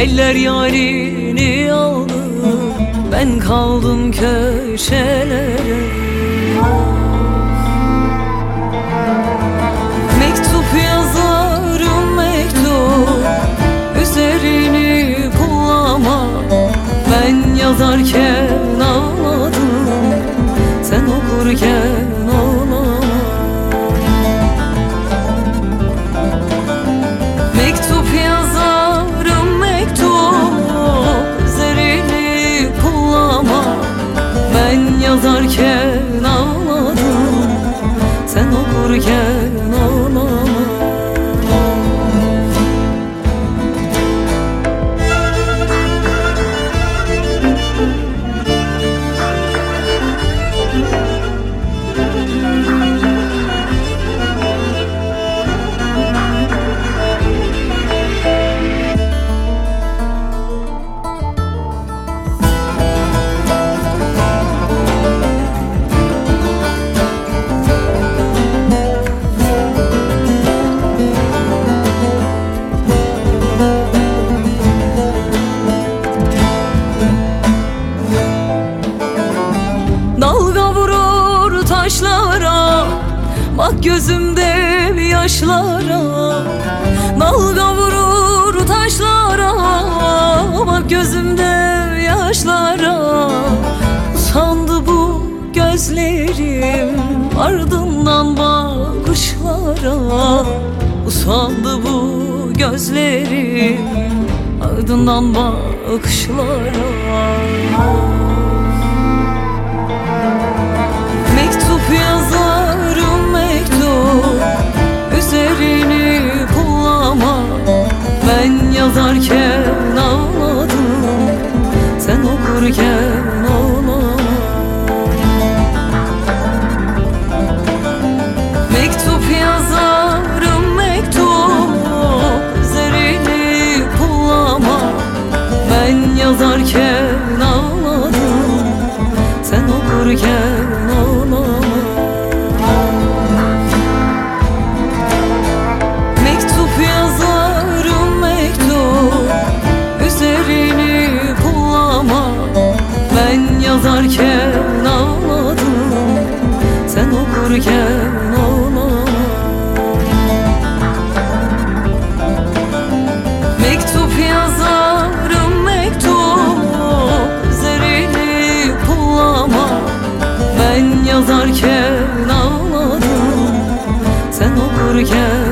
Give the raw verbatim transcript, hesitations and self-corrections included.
Eller yarini aldı, ben kaldım köşelere. Mektup yazarım mektup, üzerini pullama. Ben yazarken ağladım, sen okurken ağlama. Mektup yazarım mektup, üzerini pullama. Ben yazarken ağladım, sen okurken ağlama. Dalga vurur taşlara, bak gözümde yaşlara. Dalga vurur taşlara, bak gözümde yaşlara. Usandı bu gözlerim ardından bakışlara. Usandı bu gözlerim ardından bakışlara. Mektup yazarım mektup, üzerini pullama. Ben yazarken ağladım, sen okurken ağlama. Mektup yazarım mektup, üzerini pullama. Ben yazarken ağladım, sen okurken ağlama. Mektup yazarım mektup, üzerini pullama. Ben yazarken ağladım, sen okurken ağlama. Mektup yazarım mektup, üzerini pullama. Ben yazarken ağladım, sen okurken